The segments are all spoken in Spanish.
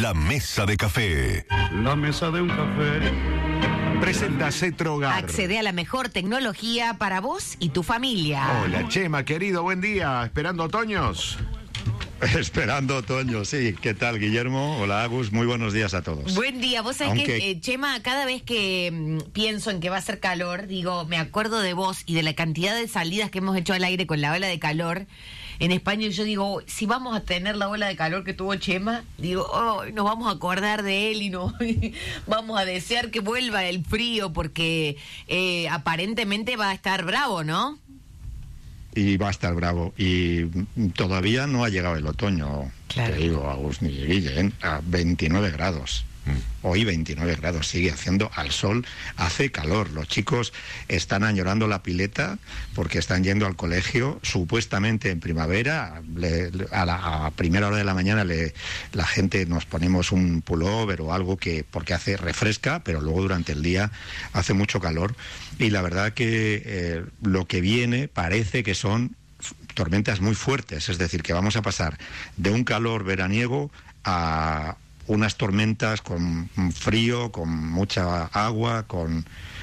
La mesa de café. La mesa de un café. Presenta Cetrogar. Accede a la mejor tecnología para vos y tu familia. Hola, Chema, querido, buen día. ¿Esperando otoños? Esperando otoño, sí. ¿Qué tal, Guillermo? Hola, Agus. Muy buenos días a todos. Buen día. Vos sabés que, Chema, cada vez que pienso en que va a hacer calor, digo, me acuerdo de vos y de la cantidad de salidas que hemos hecho al aire con la ola de calor en España. Y yo digo, si vamos a tener la ola de calor que tuvo Chema, digo, nos vamos a acordar de él y vamos a desear que vuelva el frío, porque aparentemente va a estar bravo, ¿no? Y va a estar bravo. Y todavía no ha llegado el otoño, claro. Te digo, Agus ni Guille, a 29 grados. Hoy 29 grados, sigue haciendo al sol, hace calor. Los chicos están añorando la pileta porque están yendo al colegio, supuestamente en primavera. A primera hora de la mañana la gente nos ponemos un pullover o algo porque refresca, pero luego durante el día hace mucho calor. Y la verdad que lo que viene parece que son tormentas muy fuertes, es decir, que vamos a pasar de un calor veraniego a unas tormentas con frío, con mucha agua, con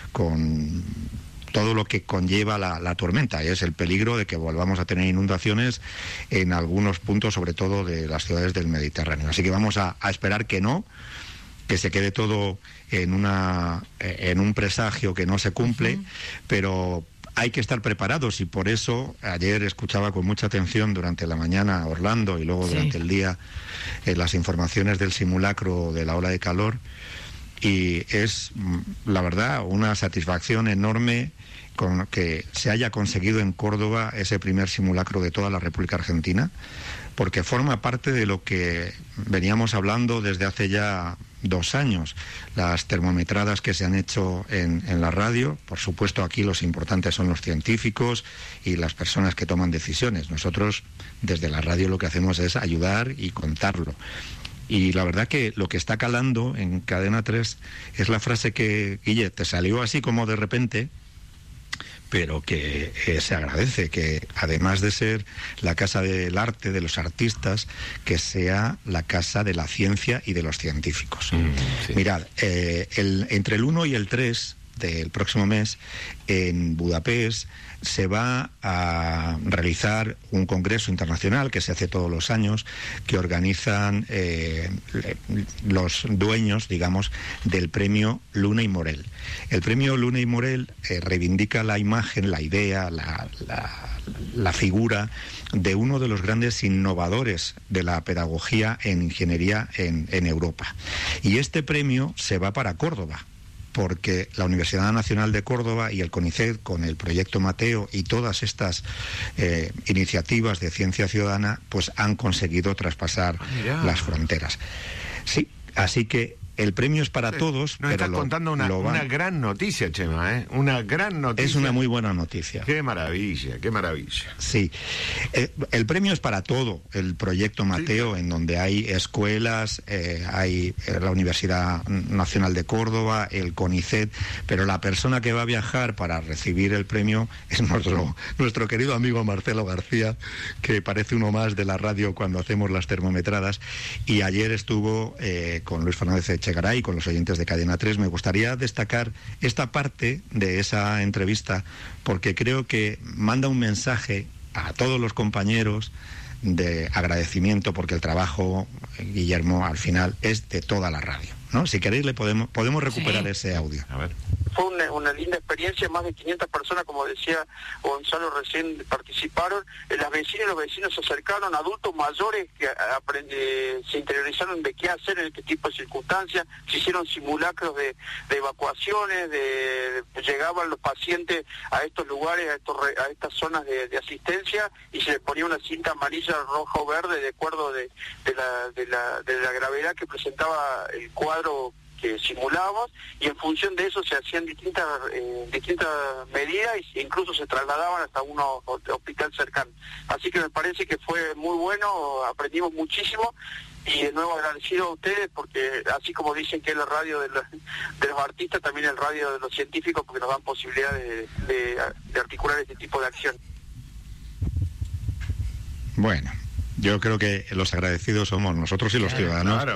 todo lo que conlleva la tormenta. Y es el peligro de que volvamos a tener inundaciones en algunos puntos, sobre todo de las ciudades del Mediterráneo. Así que vamos a esperar que se quede todo en un presagio que no se cumple, pero hay que estar preparados, y por eso ayer escuchaba con mucha atención durante la mañana a Orlando y luego durante el día las informaciones del simulacro de la ola de calor, y es, la verdad, una satisfacción enorme con que se haya conseguido en Córdoba ese primer simulacro de toda la República Argentina, porque forma parte de lo que veníamos hablando desde hace ya 2 años, las termometradas que se han hecho en la radio. Por supuesto, aquí los importantes son los científicos y las personas que toman decisiones. Nosotros, desde la radio, lo que hacemos es ayudar y contarlo. Y la verdad que lo que está calando en Cadena 3 es la frase que, Guille, te salió así como de repente, pero que se agradece, que además de ser la casa del arte, de los artistas, que sea la casa de la ciencia y de los científicos. Sí. Mirad, entre el 1 y el 3 del próximo mes, en Budapest, se va a realizar un congreso internacional que se hace todos los años, que organizan los dueños, digamos, del premio Luna y Morell. El premio Luna y Morell reivindica la imagen, la idea, la figura de uno de los grandes innovadores de la pedagogía en ingeniería en Europa. Y este premio se va para Córdoba, porque la Universidad Nacional de Córdoba y el CONICET, con el proyecto Mateo y todas estas iniciativas de ciencia ciudadana, pues han conseguido traspasar las fronteras. Sí, así que el premio es para todos. Nos pero estás contando una gran noticia, Chema, ¿eh? Una gran noticia. Es una muy buena noticia. Qué maravilla, qué maravilla. Sí. El premio es para todo el proyecto Mateo, en donde hay escuelas, hay la Universidad Nacional de Córdoba, el CONICET, pero la persona que va a viajar para recibir el premio es nuestro querido amigo Marcelo García, que parece uno más de la radio cuando hacemos las termometradas, y ayer estuvo con Luis Fernández Echegaray, con los oyentes de Cadena 3. Me gustaría destacar esta parte de esa entrevista porque creo que manda un mensaje a todos los compañeros de agradecimiento, porque el trabajo, Guillermo, al final es de toda la radio, ¿no? Si queréis podemos recuperar ese audio. A ver. Fue una linda experiencia, más de 500 personas, como decía Gonzalo recién, participaron. Las vecinas y los vecinos se acercaron, adultos mayores que se interiorizaron de qué hacer en este tipo de circunstancias. Se hicieron simulacros de evacuaciones, llegaban los pacientes a estos lugares, a estas zonas de asistencia, y se les ponía una cinta amarilla, roja o verde, de acuerdo de la gravedad que presentaba el cuadro que simulábamos, y en función de eso se hacían distintas medidas, e incluso se trasladaban hasta un hospital cercano. Así que me parece que fue muy bueno, aprendimos muchísimo, y de nuevo agradecido a ustedes, porque así como dicen que es la radio de los artistas, también el radio de los científicos, porque nos dan posibilidad de articular este tipo de acción. Bueno, yo creo que los agradecidos somos nosotros y los ciudadanos,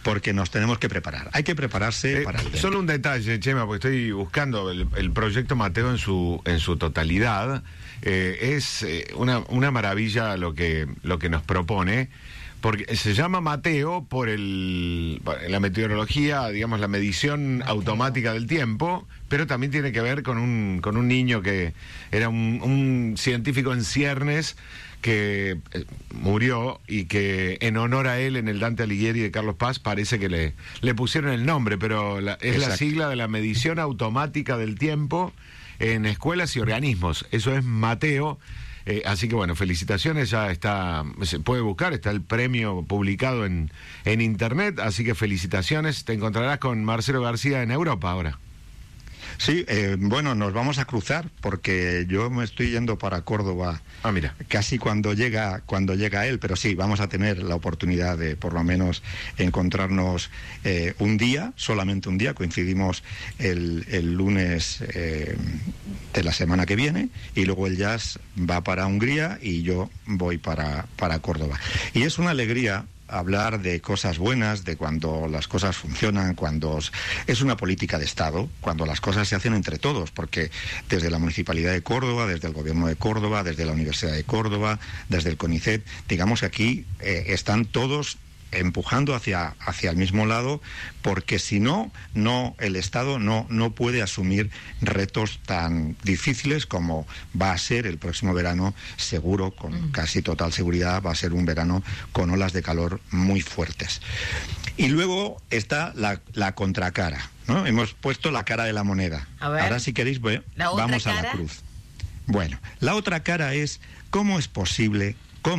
porque nos tenemos que preparar. Hay que prepararse para el tema. Solo un detalle, Chema, porque estoy buscando el proyecto Mateo en su totalidad. Es una maravilla lo que nos propone, porque se llama Mateo por la meteorología, digamos, la medición automática del tiempo, pero también tiene que ver con un niño que era un científico en ciernes que murió y que en honor a él en el Dante Alighieri de Carlos Paz parece que le pusieron el nombre, pero es la sigla de la medición automática del tiempo en escuelas y organismos. Eso es Mateo. Así que bueno, felicitaciones, ya está, se puede buscar, está el premio publicado en internet, así que felicitaciones, te encontrarás con Marcelo García en Europa ahora. Sí, bueno, nos vamos a cruzar porque yo me estoy yendo para Córdoba. Mira. Casi cuando llega él, pero sí, vamos a tener la oportunidad de por lo menos encontrarnos un día, solamente un día, coincidimos el lunes de la semana que viene, y luego el Jazz va para Hungría y yo voy para Córdoba. Y es una alegría hablar de cosas buenas, de cuando las cosas funcionan, cuando es una política de Estado, cuando las cosas se hacen entre todos, porque desde la Municipalidad de Córdoba, desde el Gobierno de Córdoba, desde la Universidad de Córdoba, desde el CONICET, digamos que aquí están todos empujando hacia el mismo lado, porque si no el Estado no puede asumir retos tan difíciles como va a ser el próximo verano. Seguro, con casi total seguridad, va a ser un verano con olas de calor muy fuertes. Y luego está la contracara, ¿no? Hemos puesto la cara de la moneda. Ahora, si queréis, vamos a la cruz. Bueno, la otra cara es ¿cómo es posible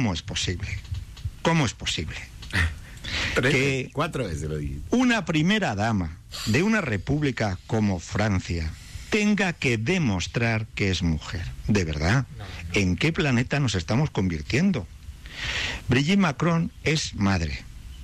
que 4 veces lo dije, una primera dama de una república como Francia tenga que demostrar que es mujer? De verdad, ¿en qué planeta nos estamos convirtiendo? Brigitte Macron es madre.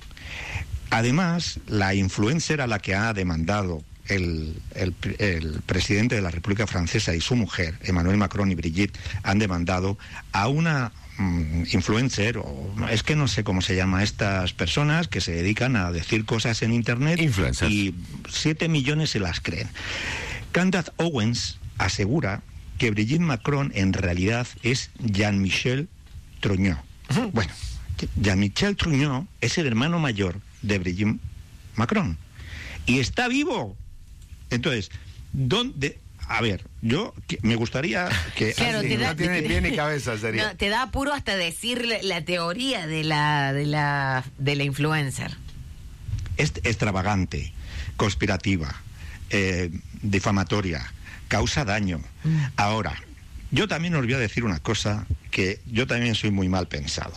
Además, la influencer a la que ha demandado el presidente de la República Francesa y su mujer, Emmanuel Macron y Brigitte, han demandado a una influencer, o es que no sé cómo se llama estas personas que se dedican a decir cosas en internet. Influencers. Y 7 millones se las creen. Candace Owens asegura que Brigitte Macron en realidad es Jean-Michel Trogneux. Bueno, Jean-Michel Trogneux es el hermano mayor de Brigitte Macron y está vivo. Entonces, ¿dónde? A ver, yo me gustaría que... Claro, no tiene pie ni cabeza, sería. No, te da apuro hasta decir la teoría de la influencer. Es extravagante, conspirativa, difamatoria, causa daño. Ahora, yo también os voy a decir una cosa, que yo también soy muy mal pensado.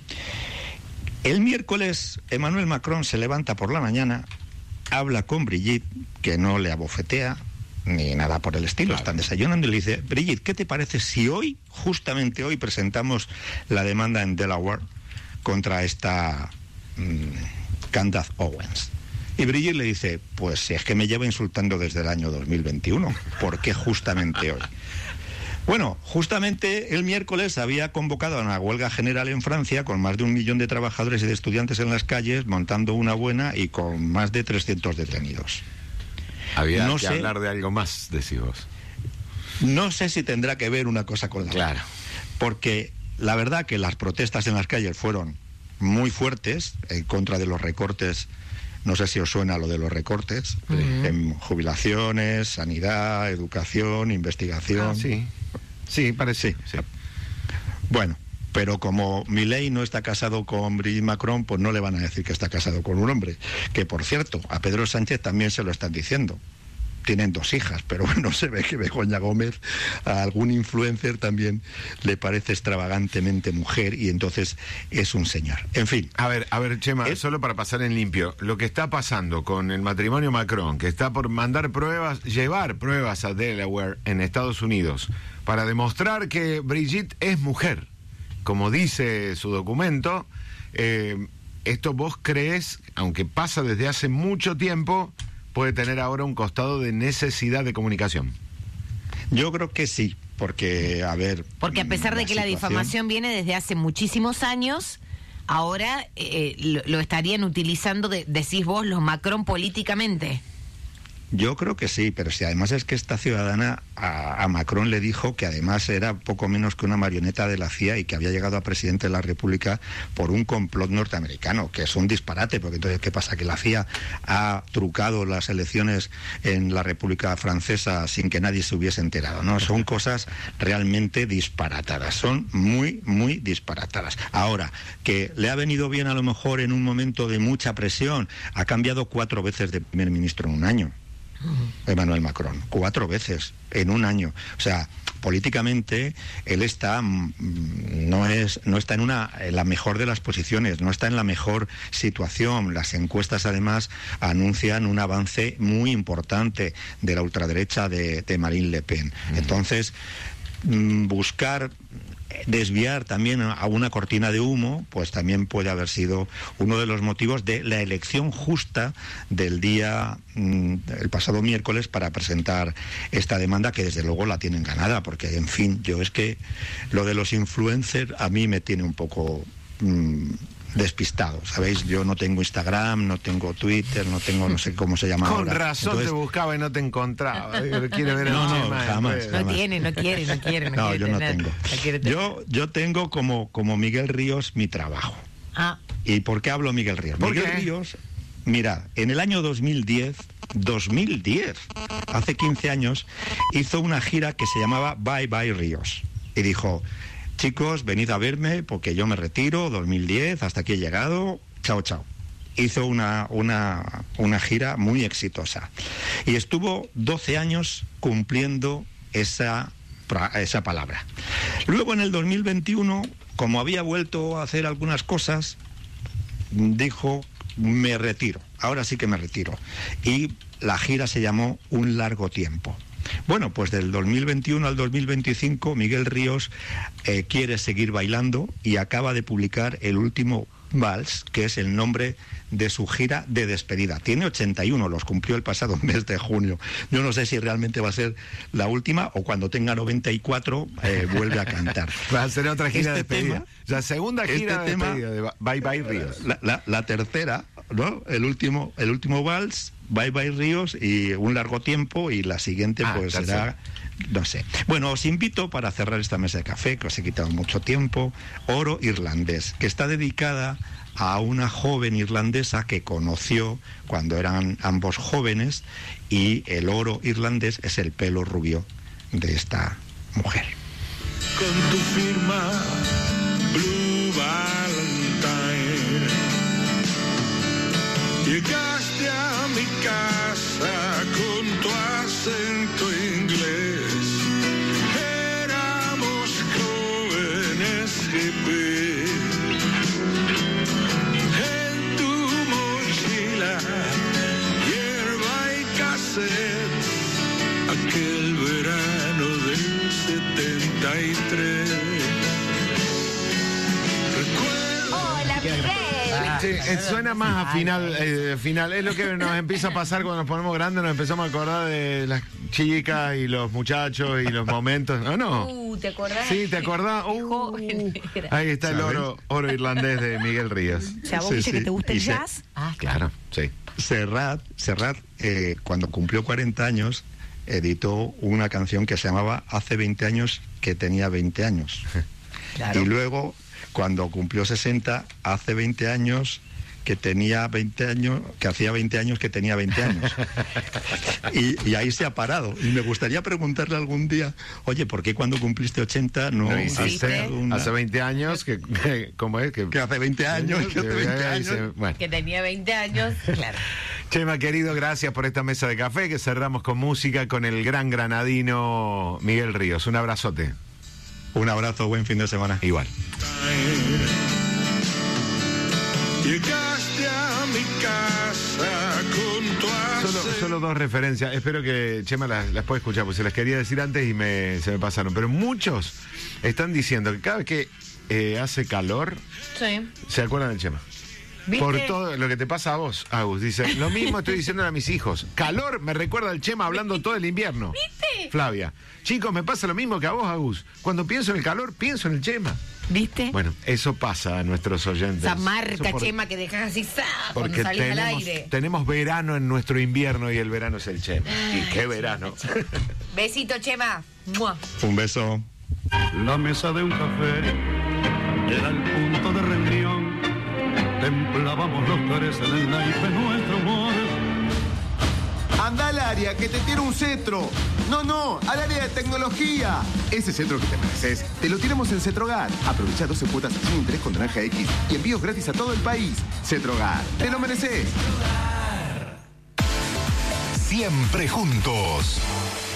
El miércoles, Emmanuel Macron se levanta por la mañana, habla con Brigitte, que no le abofetea ni nada por el estilo, claro. Están desayunando y le dice: Brigitte, ¿qué te parece si hoy, justamente hoy, presentamos la demanda en Delaware contra esta Candace Owens? Y Brigitte le dice: pues si es que me lleva insultando desde el año 2021, ¿por qué justamente hoy? Bueno, justamente el miércoles había convocado a una huelga general en Francia con más de 1 millón de trabajadores y de estudiantes en las calles, montando una buena y con más de 300 detenidos. Había que hablar de algo más, decís vos. No sé si tendrá que ver una cosa con la otra. Porque la verdad que las protestas en las calles fueron muy fuertes en contra de los recortes. No sé si os suena lo de los recortes en jubilaciones, sanidad, educación, investigación. Sí, parece. Sí. Bueno, pero como Milei no está casado con Brigitte Macron, pues no le van a decir que está casado con un hombre. Que, por cierto, a Pedro Sánchez también se lo están diciendo. Tienen 2 hijas, pero bueno, se ve que Begoña Gómez, a algún influencer también le parece extravagantemente mujer, y entonces es un señor. En fin. A ver, Chema, solo para pasar en limpio, lo que está pasando con el matrimonio Macron, que está por llevar pruebas a Delaware en Estados Unidos, para demostrar que Brigitte es mujer, como dice su documento, esto vos crees, aunque pasa desde hace mucho tiempo, puede tener ahora un costado de necesidad de comunicación. Yo creo que sí, porque, a ver... Porque a pesar de que la difamación viene desde hace muchísimos años, ahora lo estarían utilizando, decís vos, los Macron políticamente. Yo creo que sí, pero si además es que esta ciudadana a Macron le dijo que además era poco menos que una marioneta de la CIA y que había llegado a presidente de la República por un complot norteamericano, que es un disparate, porque entonces ¿qué pasa? ¿Que la CIA ha trucado las elecciones en la República Francesa sin que nadie se hubiese enterado? No, son cosas realmente disparatadas, son muy, muy disparatadas. Ahora, que le ha venido bien a lo mejor en un momento de mucha presión, ha cambiado 4 veces de primer ministro en un año. Emmanuel Macron, 4 veces en un año. O sea, políticamente él está no está en la mejor de las posiciones, no está en la mejor situación. Las encuestas además anuncian un avance muy importante de la ultraderecha de Marine Le Pen. Entonces, buscar desviar también a una cortina de humo, pues también puede haber sido uno de los motivos de la elección justa del día, el pasado miércoles, para presentar esta demanda, que desde luego la tienen ganada, porque en fin, yo es que lo de los influencers a mí me tiene un poco despistado, ¿sabéis? Yo no tengo Instagram, no tengo Twitter, no tengo, no sé cómo se llama Con ahora. razón. Entonces, te buscaba y no te encontraba. Quiere ver No, jamás. No quiere. No, yo no tengo. Yo tengo como Miguel Ríos mi trabajo. ¿Y por qué hablo Miguel Ríos? ¿Por Miguel qué? Ríos, mira, en el año 2010, hace 15 años, hizo una gira que se llamaba Bye Bye Ríos. Y dijo: chicos, venid a verme porque yo me retiro, 2010, hasta aquí he llegado, chao, chao. Hizo una gira muy exitosa. Y estuvo 12 años cumpliendo esa palabra. Luego, en el 2021, como había vuelto a hacer algunas cosas, dijo: me retiro, ahora sí que me retiro. Y la gira se llamó Un Largo Tiempo. Bueno, pues del 2021 al 2025 Miguel Ríos quiere seguir bailando y acaba de publicar el último vals, que es el nombre de su gira de despedida. Tiene 81, los cumplió el pasado mes de junio. Yo no sé si realmente va a ser la última o cuando tenga 94 vuelve a cantar. Va a ser otra gira de despedida. Tema, la segunda gira de despedida de Bye Bye Ríos. La tercera, ¿no? El último vals, Bye Bye Ríos, y Un Largo Tiempo, y la siguiente pues será, no sé. Bueno, os invito, para cerrar esta mesa de café, que os he quitado mucho tiempo, Oro Irlandés, que está dedicada a una joven irlandesa que conoció cuando eran ambos jóvenes, y el oro irlandés es el pelo rubio de esta mujer. Con tu firma Blue Valentine llegaste a mi casa con tu acento inglés. Éramos jóvenes hippies. En tu mochila hierba y cassettes, aquel verano del 73. Hola, Miguel. Sí, suena más a final. Es lo que nos empieza a pasar cuando nos ponemos grandes, nos empezamos a acordar de las chicas y los muchachos y los momentos. ¿O no? ¿Te acordás? Sí, ¿te acordás? Joven era. Ahí está el oro irlandés de Miguel Ríos. O sea, vos dices que te gusta el jazz. Claro, sí. Serrat, cuando cumplió 40 años, editó una canción que se llamaba Hace 20 años que tenía 20 años. Claro. Y luego, cuando cumplió 60, hace 20 años que tenía 20 años, que hacía 20 años que tenía 20 años. Y ahí se ha parado. Y me gustaría preguntarle algún día: oye, ¿por qué cuando cumpliste 80 no hiciste hace 20 años ¿cómo es? Que hace 20 años, que hace 20 años. Bueno. Que tenía 20 años, claro. Chema, querido, gracias por esta mesa de café, que cerramos con música con el gran granadino Miguel Ríos. Un abrazote. Un abrazo, buen fin de semana. Igual. Llegaste a mi casa con tu acento. Solo dos referencias. Espero que Chema las pueda escuchar, porque se las quería decir antes y se me pasaron. Pero muchos están diciendo que cada vez que hace calor, Sí. se acuerdan del Chema. ¿Viste? Por todo lo que te pasa a vos, Agus. Dice, lo mismo estoy diciendo a mis hijos. Calor me recuerda al Chema hablando todo el invierno. ¿Viste? Flavia. Chicos, me pasa lo mismo que a vos, Agus. Cuando pienso en el calor, pienso en el Chema. ¿Viste? Bueno, eso pasa a nuestros oyentes. Esa marca, Eso Chema, que dejas así, cuando porque salís al aire. tenemos verano en nuestro invierno y el verano es el Chema. ¿Y qué verano? Besito, Chema. ¡Mua! Un beso. La mesa de un café era el punto de reunión. Templábamos los tres en el naipe nuestro humor. Anda al área que te tiene un cetro. No, al área de tecnología. Ese cetro que te mereces, te lo tiramos en Cetrogar. Aprovecha 12 cuotas sin interés con naranja X y envíos gratis a todo el país. Cetrogar, te lo mereces. Siempre juntos.